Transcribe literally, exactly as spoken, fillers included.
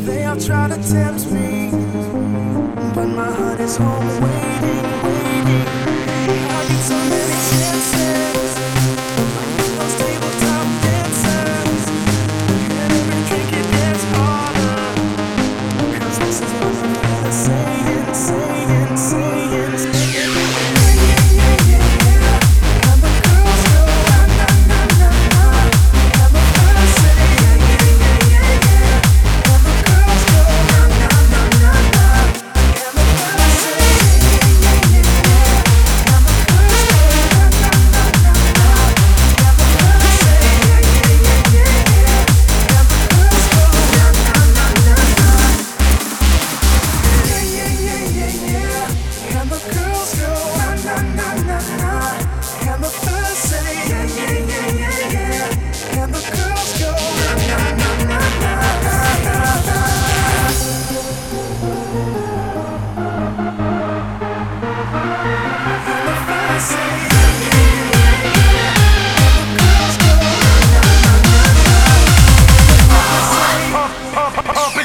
They all try to tempt me, but my heart is home waiting, waiting. I need so many chances, like those tabletop dancers. And every drink it gets harder, 'cause this is what I'm gonna saying, saying, saying, saying. Yeah, yeah, yeah, yeah. And the girls go na na na na na. And the fellas say yeah, yeah, yeah, yeah, yeah. And the girls go na na na na na. And the fellas say yeah, yeah, yeah, yeah. And the girls go na na na na na. And the fellas say yeah, yeah, yeah, yeah, yeah. And the girls go na na na na na. Yeah, yeah, yeah, yeah, yeah. And the girls go na na na na na. And the fellas say yeah, yeah, yeah, yeah, yeah. And the girls go na na na na na na na. And the fellas say yeah, yeah, yeah, yeah. And the girls go na na na na na. And the fellas say